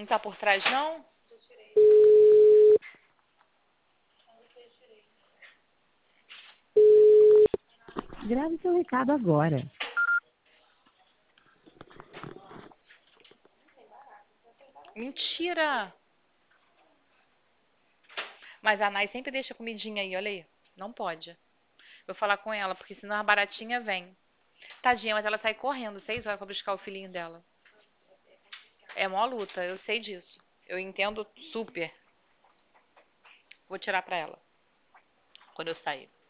Não tá por trás, não? Grave seu recado agora. Mentira! Mas a Nai sempre deixa comidinha aí, olha aí. Não pode. Vou falar com ela, porque senão a baratinha vem. Tadinha, mas ela sai correndo 6 horas pra buscar o filhinho dela. É mó luta, eu sei disso. Eu entendo super. Vou tirar pra ela quando eu sair.